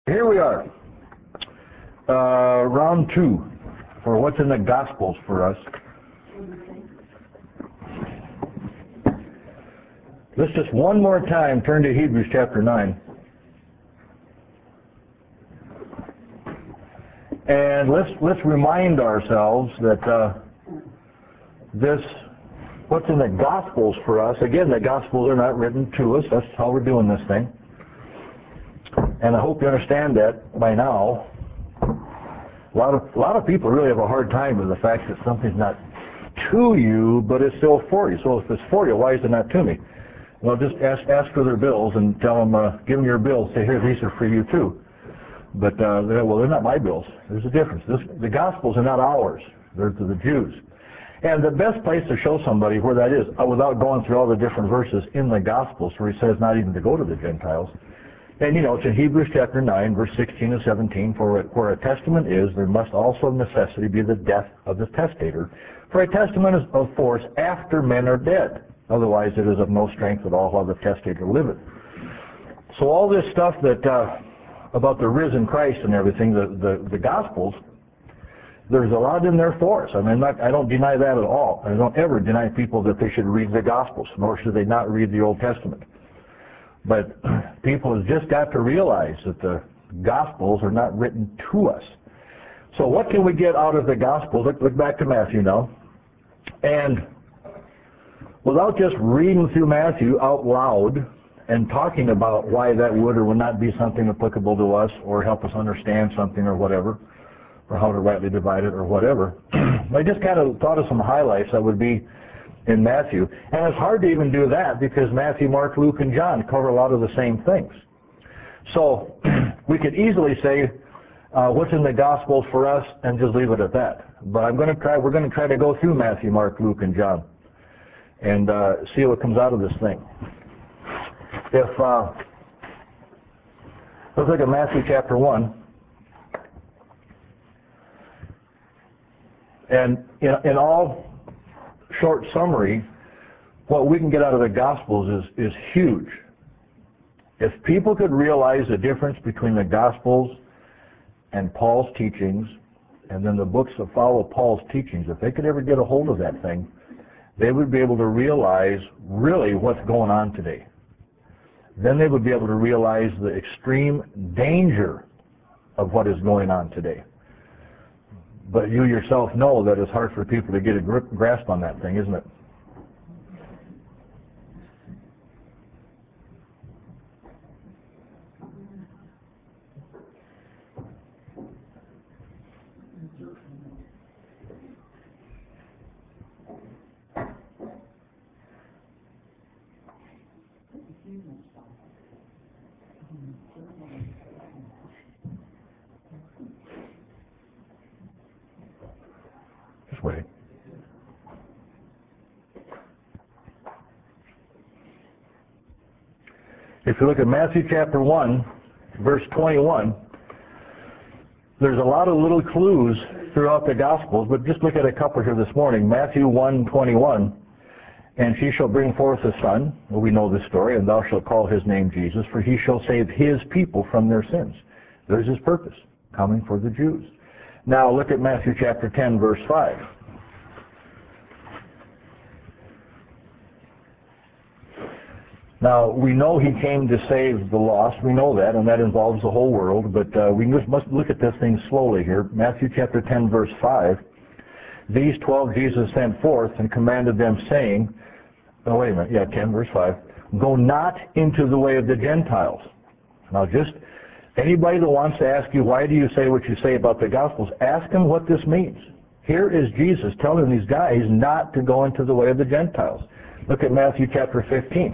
Here we are, round two for what's in the Gospels for us. Let's just one more time turn to Hebrews chapter 9. And let's remind ourselves that what's in the Gospels for us, again, the Gospels are not written to us. That's how we're doing this thing. And I hope you understand that by now. A lot of people really have a hard time with the fact that something's not to you, but it's still for you. So if it's for you, why is it not to me? Well, just ask for their bills and tell them, give them your bills. Say, here, these are for you too. But they're not my bills. There's a difference. The Gospels are not ours. They're to the Jews. And the best place to show somebody where that is, without going through all the different verses in the Gospels where he says not even to go to the Gentiles. And it's in Hebrews chapter 9, verse 16 and 17, for where a testament is, there must also of necessity be the death of the testator. For a testament is of force after men are dead. Otherwise it is of no strength at all while the testator liveth. So all this stuff that about the risen Christ and everything, the Gospels, there's a lot in there for us. I mean, I don't deny that at all. I don't ever deny people that they should read the Gospels, nor should they not read the Old Testament. But people have just got to realize that the Gospels are not written to us. So what can we get out of the Gospel? Look back to Matthew now. And without just reading through Matthew out loud and talking about why that would or would not be something applicable to us or help us understand something or whatever, or how to rightly divide it or whatever, I just kind of thought of some highlights that would be in Matthew. And it's hard to even do that because Matthew, Mark, Luke, and John cover a lot of the same things. So we could easily say what's in the Gospels for us and just leave it at that. But we're going to try to go through Matthew, Mark, Luke, and John and see what comes out of this thing. Let's look at Matthew chapter 1. And in all short summary, what we can get out of the Gospels is huge. If people could realize the difference between the Gospels and Paul's teachings, and then the books that follow Paul's teachings, if they could ever get a hold of that thing, they would be able to realize really what's going on today. Then they would be able to realize the extreme danger of what is going on today. But you yourself know that it's hard for people to get a grasp on that thing, isn't it? Just wait. If you look at Matthew chapter 1, verse 21, there's a lot of little clues throughout the Gospels, but just look at a couple here this morning. Matthew 1:21, and she shall bring forth a son, well, we know this story, and thou shalt call his name Jesus, for he shall save his people from their sins. There's his purpose, coming for the Jews. Now look at Matthew chapter 10, verse 5. Now, we know he came to save the lost. We know that, and that involves the whole world. But we must look at this thing slowly here. Matthew chapter 10, verse 5. These 12 Jesus sent forth and commanded them, saying, oh, wait a minute. Yeah, 10, verse 5. Go not into the way of the Gentiles. Now, just anybody that wants to ask you, why do you say what you say about the Gospels, ask them what this means. Here is Jesus telling these guys not to go into the way of the Gentiles. Look at Matthew chapter 15.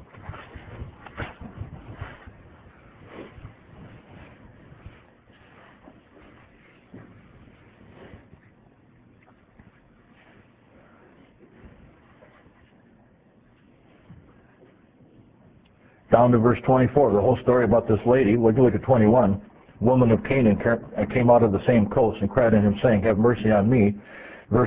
Down to verse 24, the whole story about this lady. We'll look at 21. Woman of Canaan came out of the same coast and cried unto him, saying, have mercy on me. Verse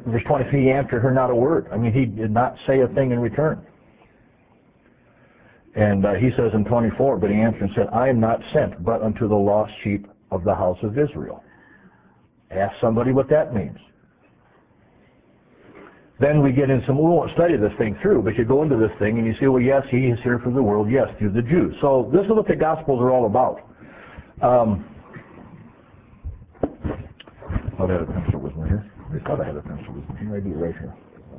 23, he answered her not a word. I mean, he did not say a thing in return. And he says in 24, but he answered and said, I am not sent but unto the lost sheep of the house of Israel. Ask somebody what that means. Then we get in some, we won't study this thing through, but you go into this thing and you see, well, yes, he is here for the world, yes, through the Jews. So this is what the Gospels are all about. I thought I had a pencil with me here. I thought I had a pencil with me. Maybe right here.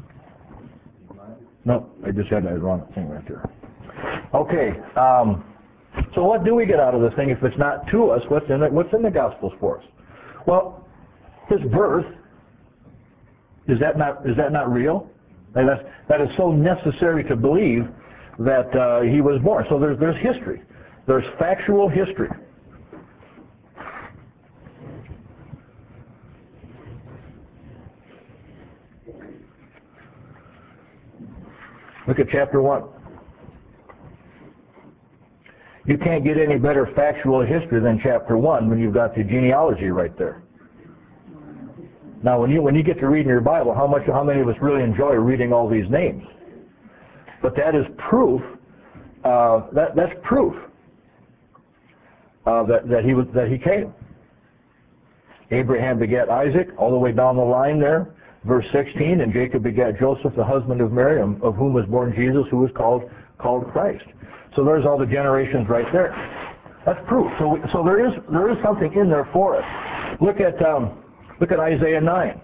No, I just had that wrong thing right there. Okay, so what do we get out of this thing if it's not to us? What's in it? What's in the Gospels for us? Well, his birth, is that not real? And that is so necessary to believe that he was born. So there's history. There's factual history. Look at chapter 1. You can't get any better factual history than chapter 1 when you've got the genealogy right there. Now, when you get to reading your Bible, how many of us really enjoy reading all these names? But that is proof. That's proof that he came. Abraham begat Isaac, all the way down the line there, verse 16, and Jacob begat Joseph, the husband of Mary, of whom was born Jesus, who was called Christ. So there's all the generations right there. That's proof. So there is something in there for us. Look at Isaiah 9.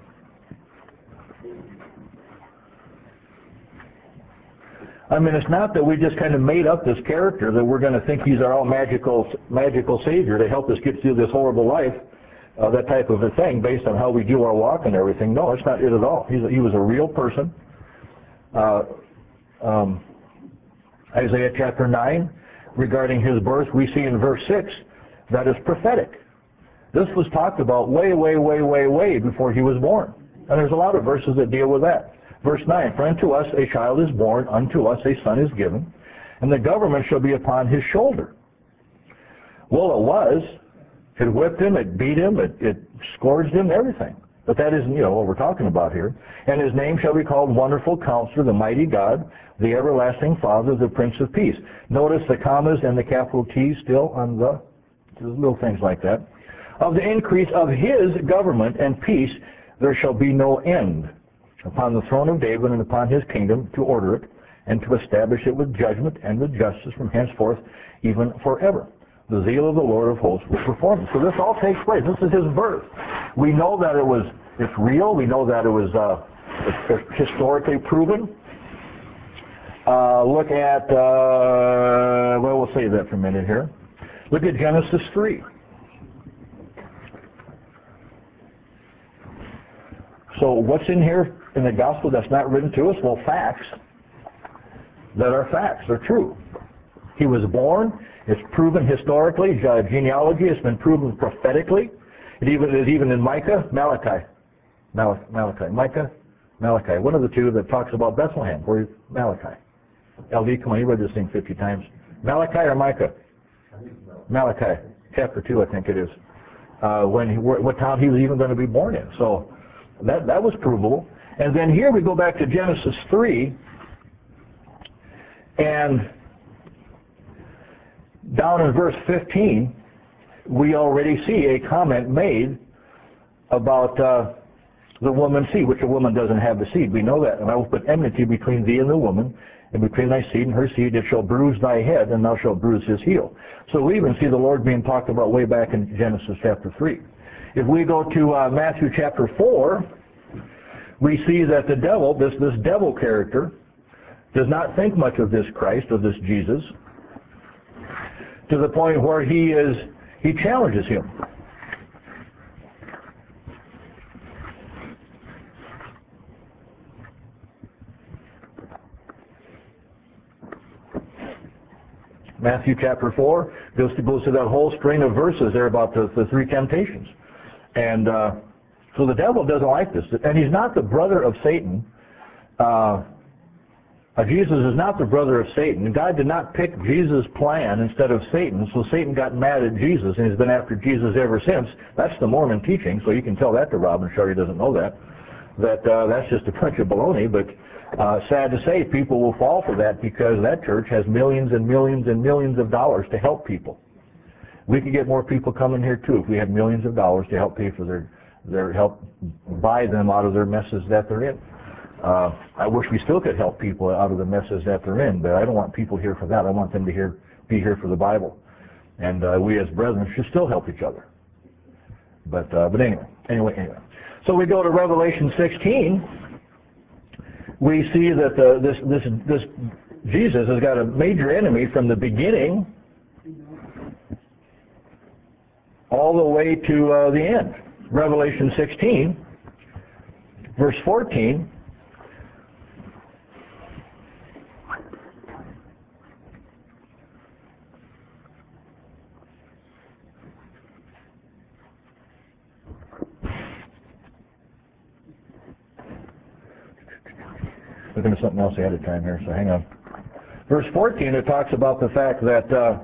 I mean, it's not that we just kind of made up this character that we're going to think he's our all magical savior to help us get through this horrible life, that type of a thing, based on how we do our walk and everything. No, it's not it at all. He was a real person. Isaiah chapter 9, regarding his birth, we see in verse 6 that is prophetic. This was talked about way, way, way, way, way before he was born. And there's a lot of verses that deal with that. Verse 9, for unto us a child is born, unto us a son is given, and the government shall be upon his shoulder. Well, it was. It whipped him, it beat him, it scourged him, everything. But that isn't, what we're talking about here. And his name shall be called Wonderful Counselor, the Mighty God, the Everlasting Father, the Prince of Peace. Notice the commas and the capital T's still on the little things like that. Of the increase of his government and peace there shall be no end, upon the throne of David and upon his kingdom, to order it and to establish it with judgment and with justice from henceforth even forever. The zeal of the Lord of hosts will perform it. So this all takes place. This is his birth. We know that it's real. We know that it was it's historically proven. Look at, we'll save that for a minute here. Look at Genesis 3. So what's in here in the gospel that's not written to us? Well, facts that are facts. They're true. He was born. It's proven historically. Genealogy has been proven prophetically. It is even in Micah, Malachi. Micah, Malachi. One of the two that talks about Bethlehem. Where is Malachi? LD, come on, you read this thing 50 times. Malachi or Micah? Malachi, chapter 2, I think it is. What town he was even going to be born in. So that was provable. And then here we go back to Genesis 3, and down in verse 15, we already see a comment made about the woman's seed, which a woman doesn't have the seed. We know that. And I will put enmity between thee and the woman, and between thy seed and her seed. It shall bruise thy head, and thou shalt bruise his heel. So we even see the Lord being talked about way back in Genesis chapter 3. If we go to Matthew chapter 4, we see that the devil, this devil character, does not think much of this Christ, of this Jesus, to the point where he challenges him. Matthew chapter 4 goes to that whole string of verses there about the three temptations. And so the devil doesn't like this. And he's not the brother of Satan. Jesus is not the brother of Satan. God did not pick Jesus' plan instead of Satan, so Satan got mad at Jesus, and he's been after Jesus ever since. That's the Mormon teaching, so you can tell that to Robin Shardy doesn't know that. that that's just a bunch of baloney, but sad to say, people will fall for that because that church has millions and millions and millions of dollars to help people. We could get more people coming here too if we had millions of dollars to help pay for their help buy them out of their messes that they're in. I wish we still could help people out of the messes that they're in, but I don't want people here for that. I want them to be here for the Bible. And we as brethren should still help each other. But anyway. So we go to Revelation 16. We see that this Jesus has got a major enemy from the beginning all the way to the end. Revelation 16, verse 14. Looking at something else ahead of time here, so hang on. Verse 14, it talks about the fact that,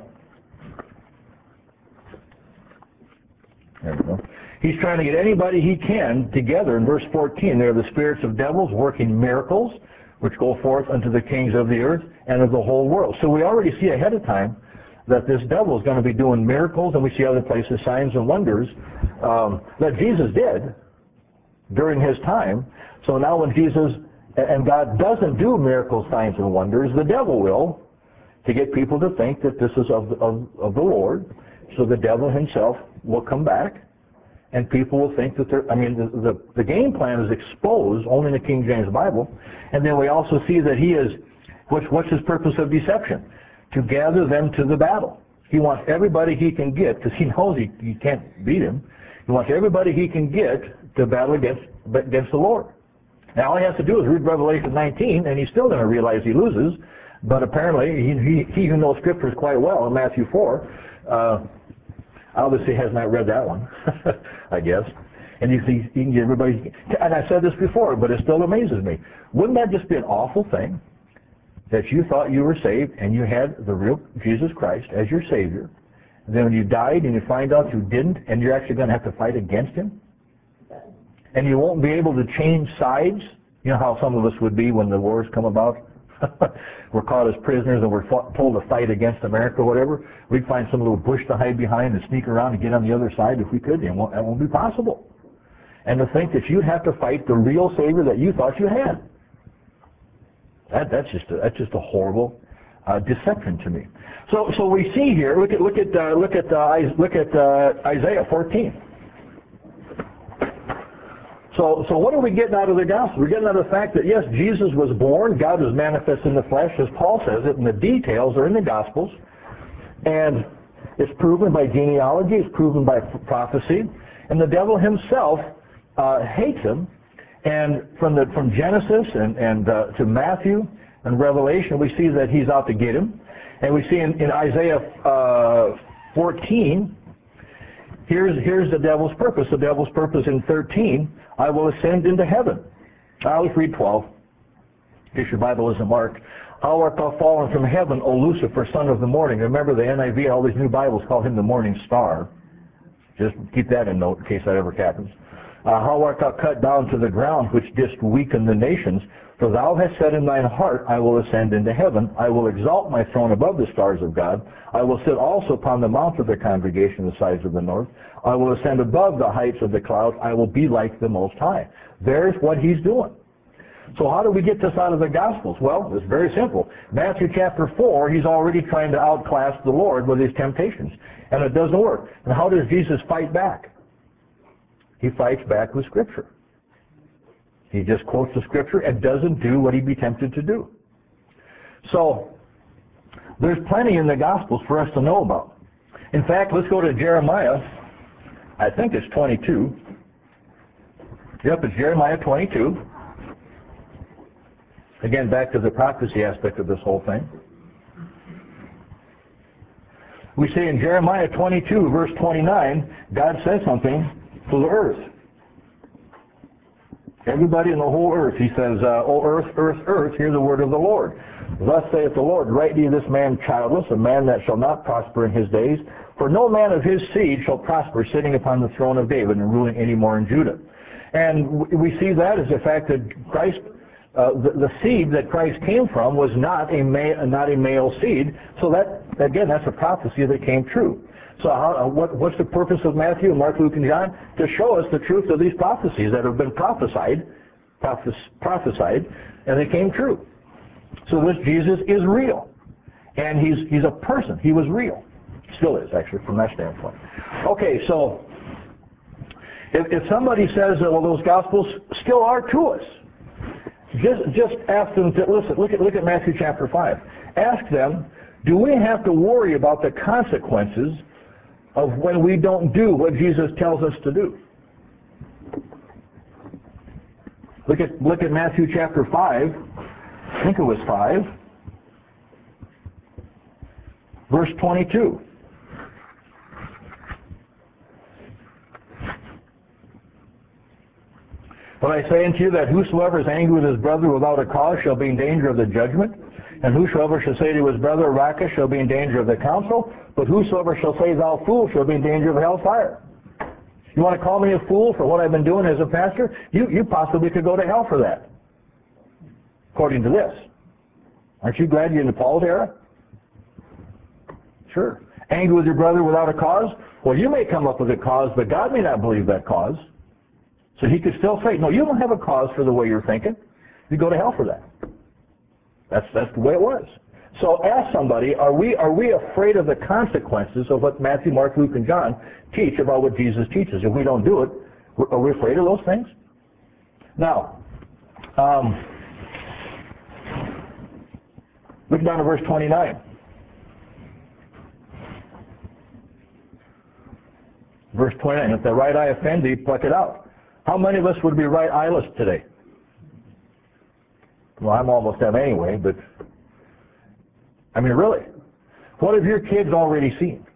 there we go. He's trying to get anybody he can together. In verse 14, they're the spirits of devils working miracles, which go forth unto the kings of the earth and of the whole world. So we already see ahead of time that this devil is going to be doing miracles, and we see other places signs and wonders that Jesus did during his time. So now when Jesus and God doesn't do miracles, signs, and wonders, the devil will, to get people to think that this is of the Lord. So the devil himself will come back, and people will think that the game plan is exposed only in the King James Bible. And then we also see that he is, what's his purpose of deception? To gather them to the battle. He wants everybody he can get, because he knows he can't beat him. He wants everybody he can get to battle against the Lord. Now all he has to do is read Revelation 19, and he's still going to realize he loses. But apparently, he even knows Scriptures quite well in Matthew 4. Obviously has not read that one, I guess. And you see, he can get everybody. And I said this before, but it still amazes me. Wouldn't that just be an awful thing? That you thought you were saved, and you had the real Jesus Christ as your Savior. And then when you died, and you find out you didn't, and you're actually going to have to fight against Him? And you won't be able to change sides. You know how some of us would be when the wars come about? We're caught as prisoners and we're told to fight against America or whatever. We'd find some little bush to hide behind and sneak around and get on the other side if we could. That won't be possible. And to think that you'd have to fight the real Savior that you thought you had. That's just a horrible deception to me. So we see here. Look at Isaiah 14. So what are we getting out of the gospel? We're getting out of the fact that, yes, Jesus was born, God was manifest in the flesh, as Paul says it, and the details are in the Gospels. And it's proven by genealogy, it's proven by prophecy. And the devil himself hates him. And from Genesis and to Matthew and Revelation, we see that he's out to get him. And we see in Isaiah 14, here's the devil's purpose. The devil's purpose in 13, I will ascend into heaven. I always read 12, in case your Bible isn't marked. How art thou fallen from heaven, O Lucifer, son of the morning? Remember, the NIV and all these new Bibles call him the morning star. Just keep that in note in case that ever happens. How art thou cut down to the ground, which didst weaken the nations? For thou hast said in thine heart, I will ascend into heaven. I will exalt my throne above the stars of God. I will sit also upon the mount of the congregation, the sides of the north. I will ascend above the heights of the clouds. I will be like the Most High. There's what he's doing. So how do we get this out of the Gospels? Well, it's very simple. Matthew chapter 4, he's already trying to outclass the Lord with his temptations. And it doesn't work. And how does Jesus fight back? He fights back with Scripture. He just quotes the Scripture and doesn't do what he'd be tempted to do. So, there's plenty in the Gospels for us to know about. In fact, let's go to Jeremiah. I think it's 22. Yep, it's Jeremiah 22. Again, back to the prophecy aspect of this whole thing. We see in Jeremiah 22, verse 29, God says something to the earth. Everybody in the whole earth, he says, O earth, earth, earth, hear the word of the Lord. Thus saith the Lord, write ye this man childless, a man that shall not prosper in his days. For no man of his seed shall prosper, sitting upon the throne of David and ruling any more in Judah. And we see that as the fact that Christ, the seed that Christ came from was not a male seed. So that, again, that's a prophecy that came true. So what's the purpose of Matthew, Mark, Luke, and John? To show us the truth of these prophecies that have been prophesied, and they came true. So this Jesus is real. And he's a person. He was real. Still is, actually, from that standpoint. Okay, so if somebody says that, well, those Gospels still are to us, just ask them to, listen, look at Matthew chapter 5. Ask them, do we have to worry about the consequences of when we don't do what Jesus tells us to do? Look at Matthew chapter 5. I think it was 5. Verse 22. But I say unto you that whosoever is angry with his brother without a cause shall be in danger of the judgment. And whosoever shall say to his brother, Raca, shall be in danger of the council. But whosoever shall say, thou fool, shall be in danger of hell's fire. You want to call me a fool for what I've been doing as a pastor? You possibly could go to hell for that, according to this. Aren't you glad you're in the Paul's era? Sure. Angry with your brother without a cause? Well, you may come up with a cause, but God may not believe that cause. So he could still say, no, you don't have a cause for the way you're thinking. You go to hell for that. That's the way it was. So ask somebody, are we afraid of the consequences of what Matthew, Mark, Luke, and John teach about what Jesus teaches? If we don't do it, are we afraid of those things? Now, look down to verse 29. Verse 29, if the right eye offend thee, pluck it out. How many of us would be right eyeless today? Well, I'm almost them anyway, but I mean, really. What have your kids already seen?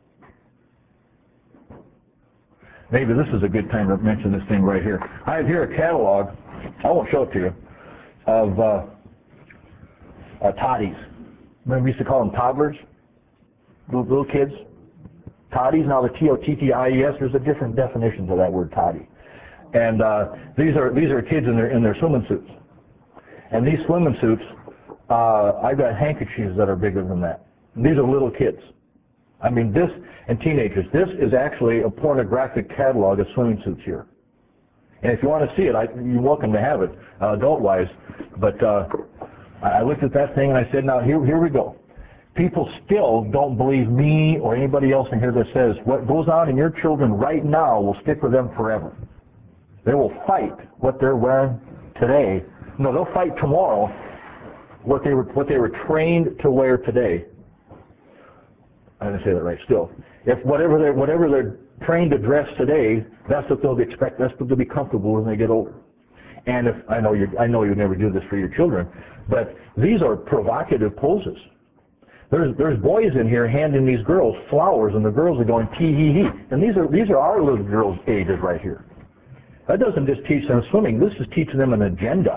Maybe this is a good time to mention this thing right here. I have here a catalog, I won't show it to you, of toddies. Remember we used to call them toddlers? Little kids? Toddies, now the T-O-T-T-I-E-S, there's a different definition to that word toddy. And these are kids in their swimming suits. And these swimming suits, I've got handkerchiefs that are bigger than that. And these are little kids. I mean, this, and teenagers, this is actually a pornographic catalog of swimming suits here. And if you want to see it, you're welcome to have it, adult-wise. But I looked at that thing and I said, now here we go. People still don't believe me or anybody else in here that says what goes on in your children right now will stick with them forever. They will fight what they're wearing today. No, they'll fight tomorrow what they were trained to wear today. I didn't say that right. Still, if whatever they're trained to dress today, that's what they'll expect. That's what they'll be comfortable when they get older. And if I know you never do this for your children, but these are provocative poses. There's boys in here handing these girls flowers, and the girls are going tee-hee-hee. And these are our little girls' ages right here. That doesn't just teach them swimming. This is teaching them an agenda.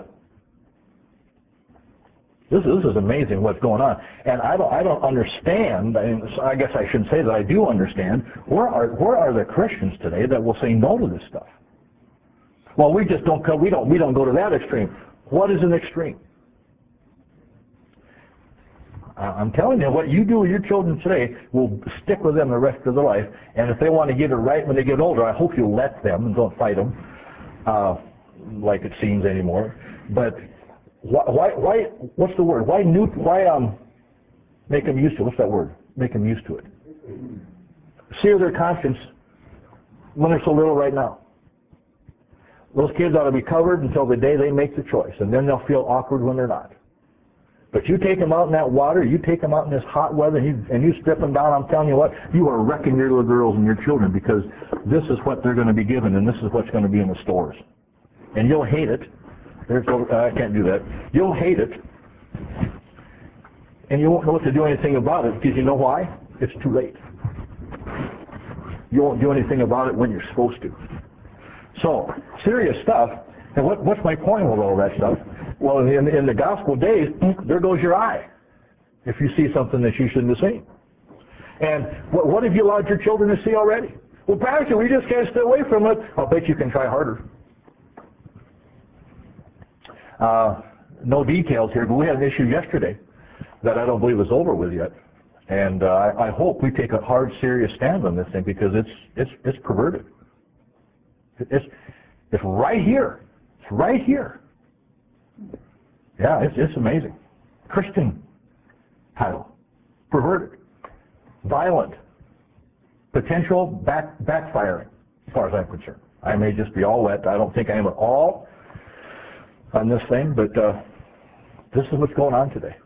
This is amazing what's going on. And I don't understand. I guess I shouldn't say that I do understand. Where are the Christians today that will say no to this stuff? Well, we just don't go to that extreme. What is an extreme? I'm telling you, what you do with your children today will stick with them the rest of their life. And if they want to get it right when they get older, I hope you'll let them and don't fight them, like it seems anymore. But why? What's the word? Why make them used to it? What's that word? Make them used to it. Sear their conscience when they're so little right now. Those kids ought to be covered until the day they make the choice, and then they'll feel awkward when they're not. But you take them out in that water, you take them out in this hot weather, and you strip them down, I'm telling you what, you are wrecking your little girls and your children, because this is what they're going to be given, and this is what's going to be in the stores. And you'll hate it. I can't do that. You'll hate it, and you won't know what to do anything about it, because you know why? It's too late. You won't do anything about it when you're supposed to. So, serious stuff. And what's my point with all that stuff? Well, in the gospel days, there goes your eye if you see something that you shouldn't have seen. And what have you allowed your children to see already? Well, Pastor, we just can't stay away from it. I'll bet you can try harder. No details here, but we had an issue yesterday that I don't believe is over with yet. And I hope we take a hard, serious stand on this thing, because it's perverted. It's right here. It's right here. Yeah, it's amazing. Christian title. Perverted. Violent. Potential backfiring, as far as I'm concerned. I may just be all wet. I don't think I am at all on this thing, but this is what's going on today.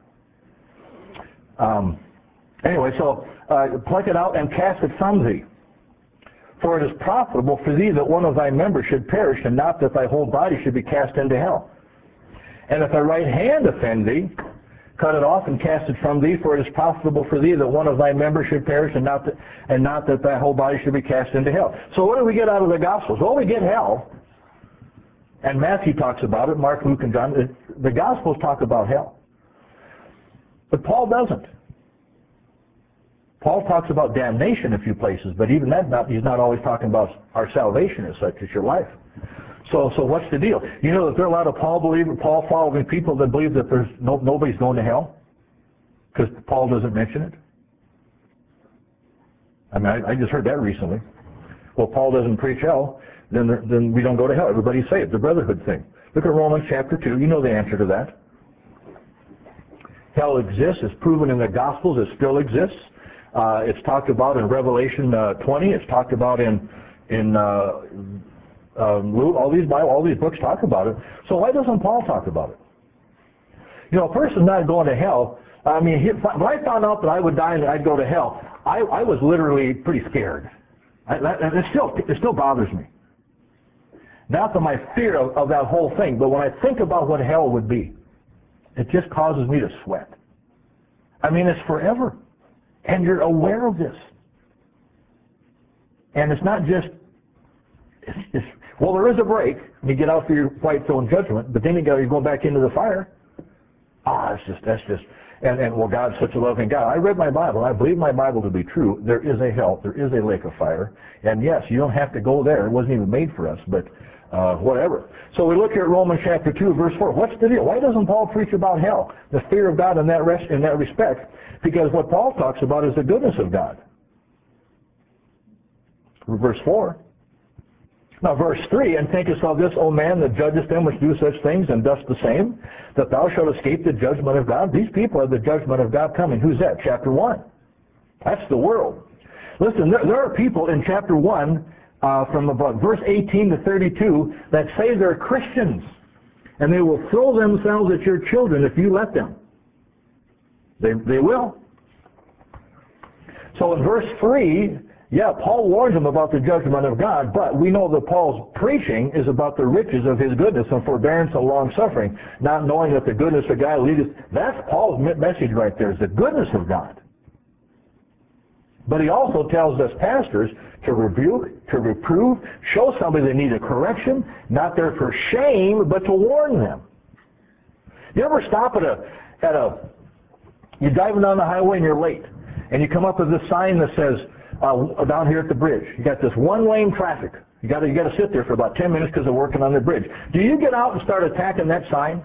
Anyway, so pluck it out and cast it from thee. For it is profitable for thee that one of thy members should perish, and not that thy whole body should be cast into hell. And if thy right hand offend thee, cut it off and cast it from thee, for it is profitable for thee that one of thy members should perish, and not that thy whole body should be cast into hell. So what do we get out of the Gospels? Well, we get hell. And Matthew talks about it, Mark, Luke, and John. The Gospels talk about hell. But Paul doesn't. Paul talks about damnation a few places, but even that, he's not always talking about our salvation as such. It's your life. So what's the deal? You know that there are a lot of Paul following people that believe that there's nobody's going to hell because Paul doesn't mention it. I mean, I just heard that recently. Well, Paul doesn't preach hell, then we don't go to hell. Everybody's saved. The brotherhood thing. Look at Romans chapter 2. You know the answer to that. Hell exists. It's proven in the Gospels. It still exists. It's talked about in Revelation 20. It's talked about in Luke. All these books talk about it. So why doesn't Paul talk about it? You know, a person not going to hell. I mean, when I found out that I would die and I'd go to hell, I was literally pretty scared. It still bothers me. Not that my fear of that whole thing, but when I think about what hell would be, it just causes me to sweat. I mean, it's forever. And you're aware of this. And it's not just, well, there is a break. You get out for your white throne judgment, but then you're going back into the fire. That's just, and well, God's such a loving God. I read my Bible. I believe my Bible to be true. There is a hell. There is a lake of fire. And yes, you don't have to go there. It wasn't even made for us, but whatever. So we look here at Romans chapter 2, verse 4. What's the deal? Why doesn't Paul preach about hell? The fear of God in that respect. Because what Paul talks about is the goodness of God. Verse 4. Now verse 3, and thinkest thou this, O man, that judgest them which do such things, and dost the same, that thou shalt escape the judgment of God? These people have the judgment of God coming. Who's that? Chapter 1. That's the world. Listen, there are people in chapter 1, from about verse 18 to 32, that say they're Christians, and they will throw themselves at your children if you let them. They will. So in verse 3, yeah, Paul warns them about the judgment of God, but we know that Paul's preaching is about the riches of his goodness and forbearance and long-suffering, not knowing that the goodness of God leadeth. That's Paul's message right there, is the goodness of God. But he also tells us pastors to rebuke, to reprove, show somebody they need a correction, not there for shame, but to warn them. You ever stop you're driving down the highway and you're late, and you come up with this sign that says, down here at the bridge, you got this one-lane traffic. You got to sit there for about 10 minutes because they're working on the bridge. Do you get out and start attacking that sign?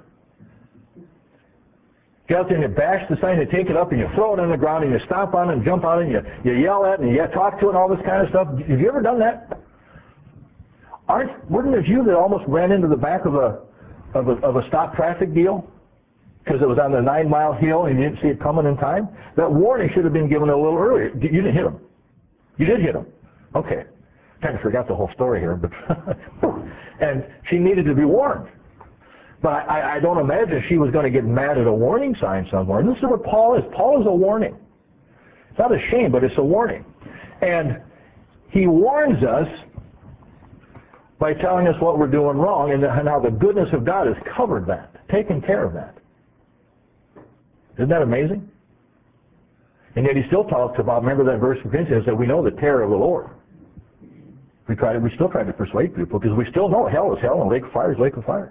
Get out there and you bash the sign, you take it up and you throw it on the ground and you stomp on it and jump on it and you yell at it and you talk to it and all this kind of stuff. Have you ever done that? Wasn't it you that almost ran into the back of a stop traffic deal? Because it was on the 9-mile hill and you didn't see it coming in time? That warning should have been given a little earlier. You didn't hit him. You did hit him. Okay. Kind of forgot the whole story here, but and she needed to be warned. But I don't imagine she was going to get mad at a warning sign somewhere. And this is what Paul is. Paul is a warning. It's not a shame, but it's a warning. And he warns us by telling us what we're doing wrong and how the goodness of God has covered that, taken care of that. Isn't that amazing? And yet he still talks about, remember that verse from Corinthians that we know the terror of the Lord. We still try to persuade people because we still know hell is hell and lake of fire is lake of fire.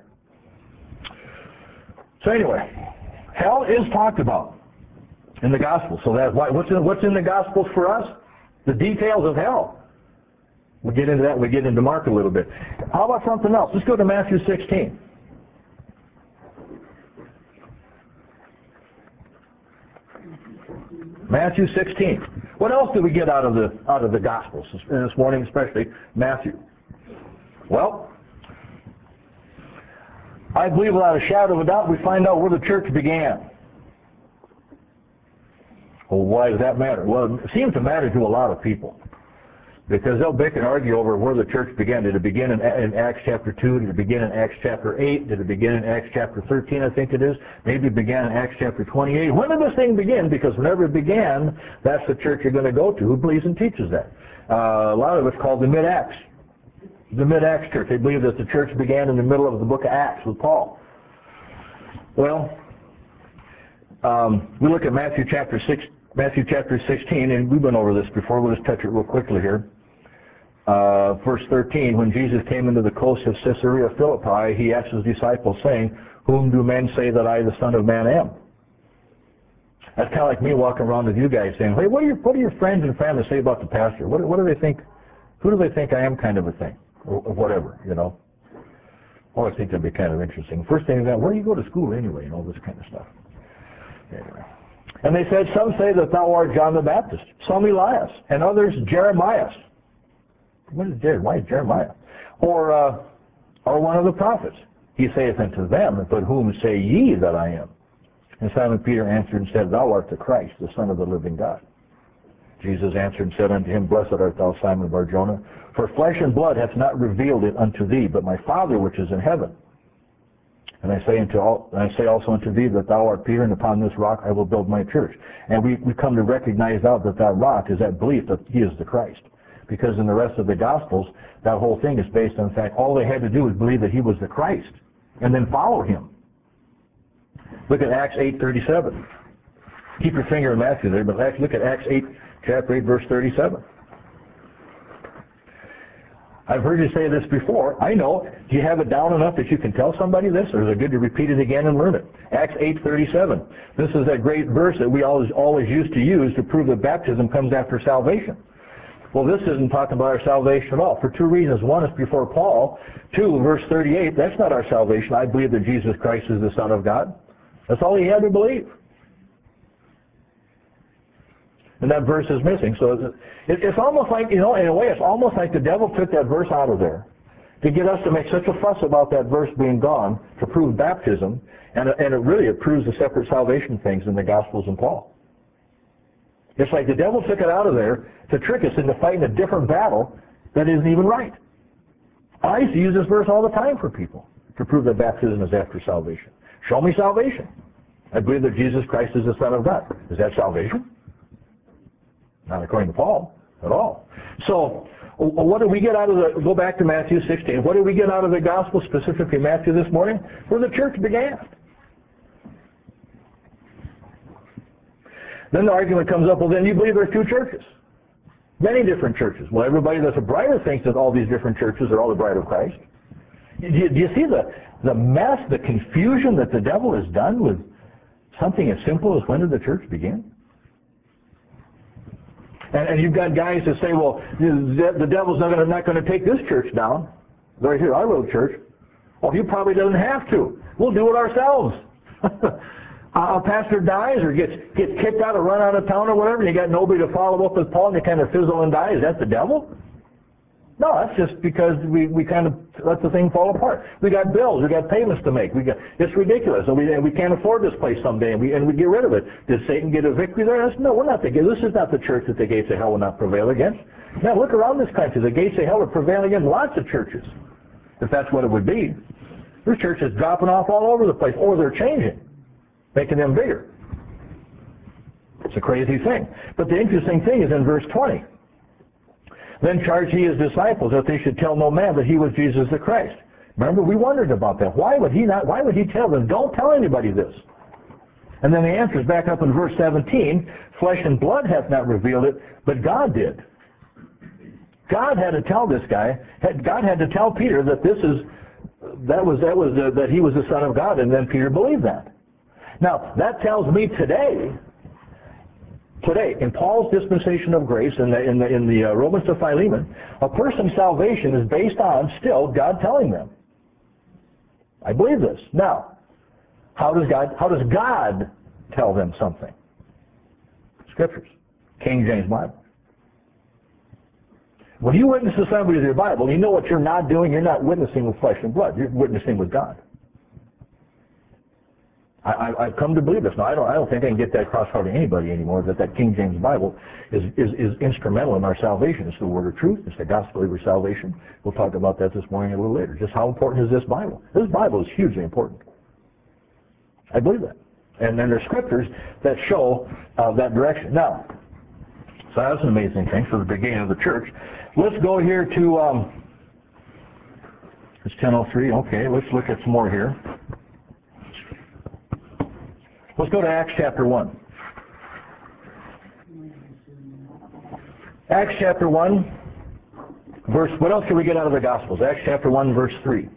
So anyway, hell is talked about in the gospel. So what's in the gospels for us? The details of hell. We'll get into that. We get into Mark a little bit. How about something else? Let's go to Matthew 16. Matthew 16. What else do we get out of the Gospels this morning, especially Matthew? Well, I believe without a shadow of a doubt we find out where the church began. Well, why does that matter? Well, it seems to matter to a lot of people, because they'll bicker and argue over where the church began. Did it begin in Acts chapter 2? Did it begin in Acts chapter 8? Did it begin in Acts chapter 13, I think it is? Maybe it began in Acts chapter 28. When did this thing begin? Because whenever it began, that's the church you're going to go to. Who believes and teaches that? A lot of it's called the Mid-Acts. The Mid-Acts church. They believe that the church began in the middle of the book of Acts with Paul. Well, we look at Matthew chapter 16, and we've been over this before. We'll just touch it real quickly here. Verse 13, when Jesus came into the coast of Caesarea Philippi, he asked his disciples, saying, "Whom do men say that I, the Son of Man, am?" That's kind of like me walking around with you guys saying, "Hey, what do your friends and family say about the pastor? What do they think? Who do they think I am?" Kind of a thing, or whatever, you know. I always think that'd be kind of interesting. First thing is that, where do you go to school anyway, and all this kind of stuff. Anyway. And they said, "Some say that thou art John the Baptist, some Elias, and others Jeremiah." What is Jeremiah? Why Jeremiah? Or one of the prophets. He saith unto them, "But whom say ye that I am?" And Simon Peter answered and said, "Thou art the Christ, the Son of the living God." Jesus answered and said unto him, "Blessed art thou, Simon Bar-Jonah, for flesh and blood hath not revealed it unto thee, but my Father which is in heaven. And I say also unto thee that thou art Peter, and upon this rock I will build my church." And we come to recognize out that rock is that belief that he is the Christ. Because in the rest of the Gospels, that whole thing is based on the fact all they had to do was believe that he was the Christ, and then follow him. Look at Acts 8:37. Keep your finger in Matthew there, but look at Acts 8, chapter 8, verse 37. I've heard you say this before. I know. Do you have it down enough that you can tell somebody this, or is it good to repeat it again and learn it? Acts 8:37. This is that great verse that we always used to use to prove that baptism comes after salvation. Well, this isn't talking about our salvation at all, for two reasons. One is before Paul. Two, verse 38, that's not our salvation. I believe that Jesus Christ is the Son of God. That's all he had to believe. And that verse is missing. So it's almost like, in a way, it's almost like the devil took that verse out of there to get us to make such a fuss about that verse being gone to prove baptism, and it proves the separate salvation things in the Gospels and Paul. It's like the devil took it out of there to trick us into fighting a different battle that isn't even right. I used to use this verse all the time for people to prove that baptism is after salvation. Show me salvation. I believe that Jesus Christ is the Son of God. Is that salvation? Not according to Paul at all. So what do we get out of go back to Matthew 16, what do we get out of the gospel, specifically Matthew this morning? Where the church began. Then the argument comes up, well, then you believe there's two churches. Many different churches. Well, everybody that's a bride thinks that all these different churches are all the bride of Christ. Do you see the mess, the confusion that the devil has done with something as simple as when did the church begin? And you've got guys that say, well, the devil's not going to take this church down. Right here, our little church. Well, he probably doesn't have to. We'll do it ourselves. A pastor dies or gets kicked out or run out of town or whatever, and you got nobody to follow up with Paul, and you kind of fizzle and die. Is that the devil? No, that's just because we kind of let the thing fall apart. We got bills, we got payments to make. It's ridiculous, and we can't afford this place someday, and we get rid of it. Did Satan get a victory there? No, we're not. This is not the church that the gates of hell will not prevail against. Now look around this country. The gates of hell are prevailing against lots of churches, if that's what it would be. There's churches dropping off all over the place, or they're changing, making them bigger. It's a crazy thing. But the interesting thing is in verse 20. Then charged he his disciples that they should tell no man that he was Jesus the Christ. Remember, we wondered about that. Why would he tell them, don't tell anybody this? And then the answer is back up in verse 17, flesh and blood hath not revealed it, but God did. God had to tell this guy, God had to tell Peter that that he was the Son of God, and then Peter believed that. Now, that tells me today, in Paul's dispensation of grace, in the Romans to Philemon, a person's salvation is based on still God telling them. I believe this. Now, how does God tell them something? Scriptures. King James Bible. When you witness to somebody with your Bible, you know what you're not doing. You're not witnessing with flesh and blood. You're witnessing with God. I've come to believe this. Now, I don't think I can get that across hardly anybody anymore, that King James Bible is instrumental in our salvation. It's the word of truth. It's the gospel of your salvation. We'll talk about that this morning a little later. Just how important is this Bible? This Bible is hugely important. I believe that. And then there's scriptures that show that direction. Now, so that's an amazing thing for the beginning of the church. Let's go here to, it's 10:03. Okay, let's look at some more here. Let's go to Acts chapter 1. Acts chapter 1, verse, what else can we get out of the Gospels? Acts chapter 1, verse 3.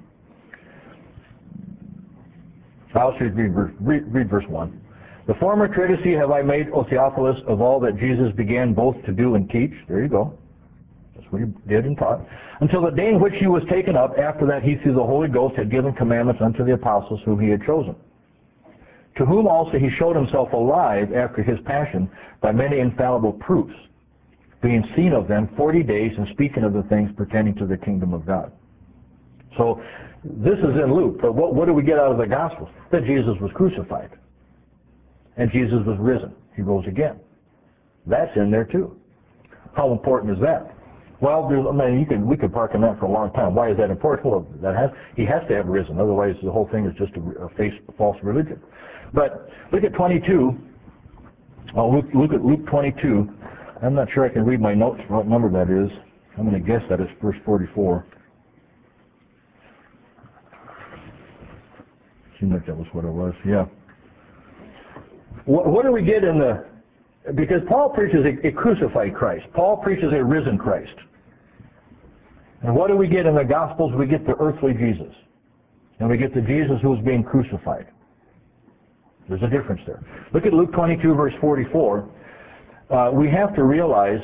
I'll just read verse 1. The former treatise have I made, O Theophilus, of all that Jesus began both to do and teach. There you go. That's what he did and taught. Until the day in which he was taken up, after that he through the Holy Ghost had given commandments unto the apostles whom he had chosen. To whom also he showed himself alive after his passion by many infallible proofs, being seen of them 40 days and speaking of the things pertaining to the kingdom of God. So this is in Luke, but what do we get out of the Gospels? That Jesus was crucified. And Jesus was risen. He rose again. That's in there too. How important is that? Well, we could park on that for a long time. Why is that important? Well, he has to have risen. Otherwise, the whole thing is just a false religion. But look at 22. Look at Luke 22. I'm not sure I can read my notes for what number that is. I'm going to guess that it's verse 44. Seemed like that was what it was. Yeah. What do we get in the... Because Paul preaches a crucified Christ. Paul preaches a risen Christ. And what do we get in the Gospels? We get the earthly Jesus. And we get the Jesus who was being crucified. There's a difference there. Look at Luke 22, verse 44. We have to realize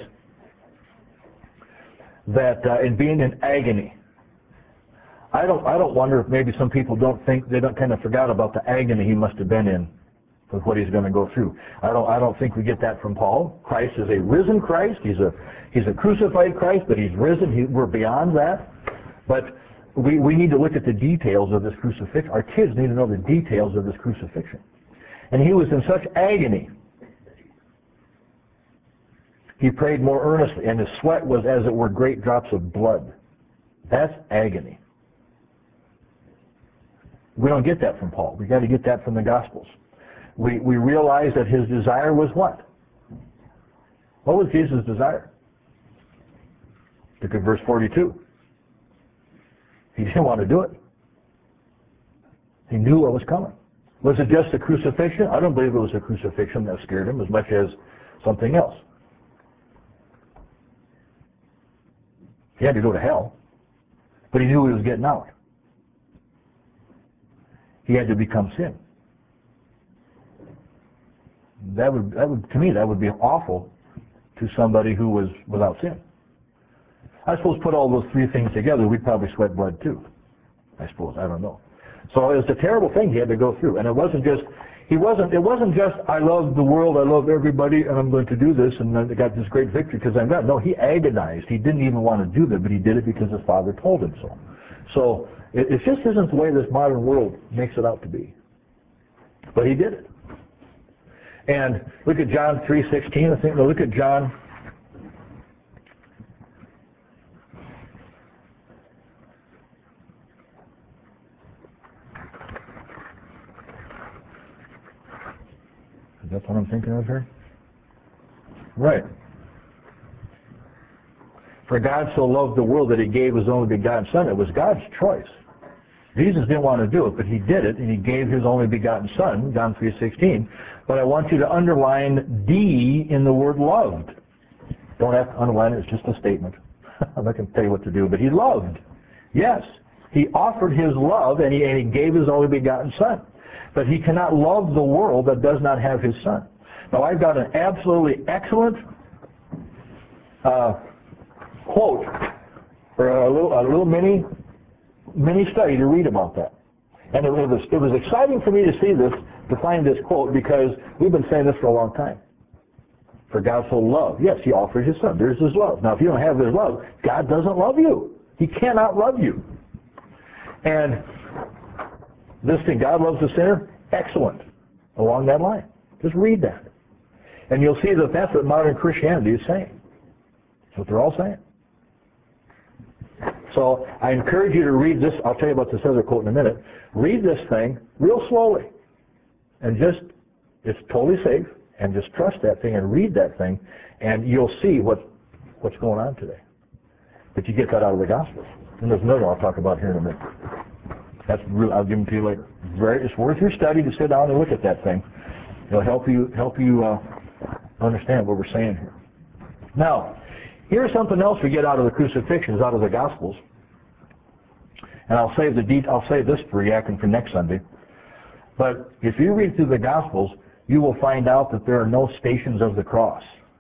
that in being in agony, I don't wonder if maybe some people they don't kind of forgot about the agony he must have been in with what he's going to go through. I don't think we get that from Paul. Christ is a risen Christ. He's a crucified Christ, but he's risen. We're beyond that. But we need to look at the details of this crucifixion. Our kids need to know the details of this crucifixion. And he was in such agony. He prayed more earnestly, and his sweat was as it were great drops of blood. That's agony. We don't get that from Paul. We've got to get that from the Gospels. We realize that his desire was what? What was Jesus' desire? Look at verse 42. He didn't want to do it. He knew what was coming. Was it just the crucifixion? I don't believe it was the crucifixion that scared him as much as something else. He had to go to hell, but he knew he was getting out. He had to become sin. That would to me, that would be awful to somebody who was without sin. I suppose put all those three things together, we'd probably sweat blood too. I suppose, I don't know. So it was a terrible thing he had to go through, and it wasn't just I love the world, I love everybody, and I'm going to do this, and I got this great victory because I'm God. No, he agonized. He didn't even want to do that, but he did it because his Father told him so. So it just isn't the way this modern world makes it out to be. But he did it. And look at John 3:16. I think. No, look at John. Is that what I'm thinking of here? Right. For God so loved the world that he gave his only begotten Son. It was God's choice. Jesus didn't want to do it, but he did it, and he gave his only begotten Son, John 3:16. But I want you to underline D in the word loved. Don't have to underline it, it's just a statement. I'm not going to tell you what to do, but he loved. Yes, he offered his love, and he gave his only begotten Son. But he cannot love the world that does not have his Son. Now, I've got an absolutely excellent quote, or a little mini study to read about that. And it was exciting for me to see this, to find this quote, because we've been saying this for a long time. For God so loved. Yes, he offers his son. There's his love. Now, if you don't have his love, God doesn't love you. He cannot love you. And this thing, God loves the sinner, excellent, along that line. Just read that. And you'll see that that's what modern Christianity is saying. That's what they're all saying. So I encourage you to read this. I'll tell you about this other quote in a minute. Read this thing real slowly. And just, it's totally safe. And just trust that thing and read that thing. And you'll see what's going on today. But you get that out of the Gospels. And there's another one I'll talk about here in a minute. That's real, I'll give them to you later. It's worth your study to sit down and look at that thing. It'll help you understand what we're saying here. Now, here's something else we get out of the crucifixions, out of the Gospels. And I'll save this for reacting for next Sunday. But if you read through the Gospels, you will find out that there are no stations of the cross.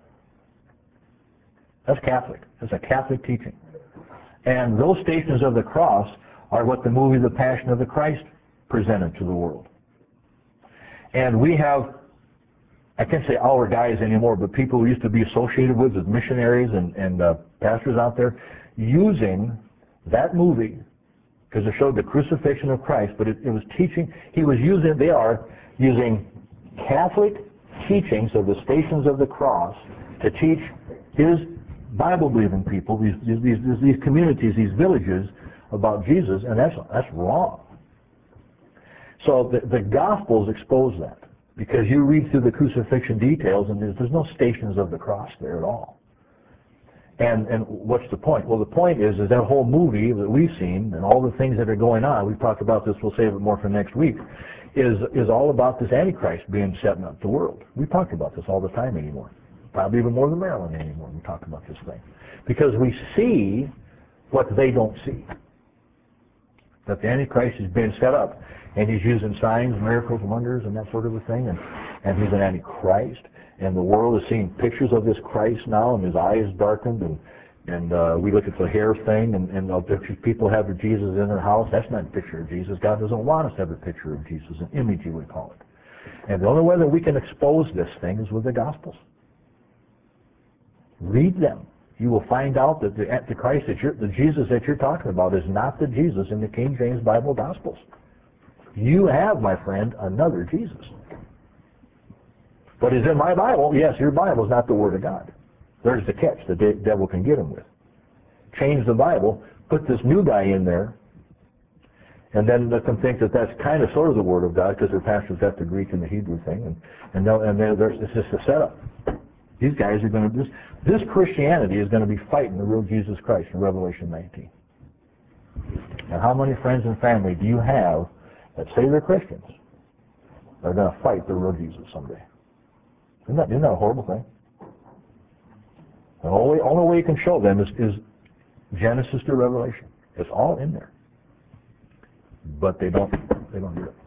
That's Catholic. That's a Catholic teaching. And those stations of the cross are what the movie The Passion of the Christ presented to the world. And we have, I can't say our guys anymore, but people who used to be associated with as missionaries and pastors out there, using that movie, because it showed the crucifixion of Christ, but it was teaching, they are using Catholic teachings of the stations of the cross to teach his Bible-believing people, these communities, these villages, about Jesus, and that's wrong. So the Gospels expose that, because you read through the crucifixion details, and there's no stations of the cross there at all. And what's the point? Well, the point is that whole movie that we've seen and all the things that are going on, we've talked about this, we'll save it more for next week, is all about this Antichrist being setting up the world. We talk about this all the time anymore. Probably even more than Maryland anymore. We talk about this thing. Because we see what they don't see. That the Antichrist is being set up, and he's using signs, miracles, wonders, and that sort of a thing, and he's an Antichrist. And the world is seeing pictures of this Christ now, and his eyes darkened, and we look at the hair thing, and the pictures people have of Jesus in their house. That's not a picture of Jesus. God doesn't want us to have a picture of Jesus, an image, you would call it. And the only way that we can expose this thing is with the Gospels. Read them. You will find out that the Christ the Jesus that you're talking about is not the Jesus in the King James Bible Gospels. You have, my friend, another Jesus. But is in my Bible? Yes, your Bible is not the Word of God. There's the catch the devil can get him with. Change the Bible, put this new guy in there, and then let them think that that's kind of sort of the Word of God, because their pastor's got the Greek and the Hebrew thing, and it's just a setup. These guys are going to, this Christianity is going to be fighting the real Jesus Christ in Revelation 19. And how many friends and family do you have that say they're Christians that are going to fight the real Jesus someday? Isn't that a horrible thing? The only way you can show them is Genesis to Revelation. It's all in there. But they don't do it.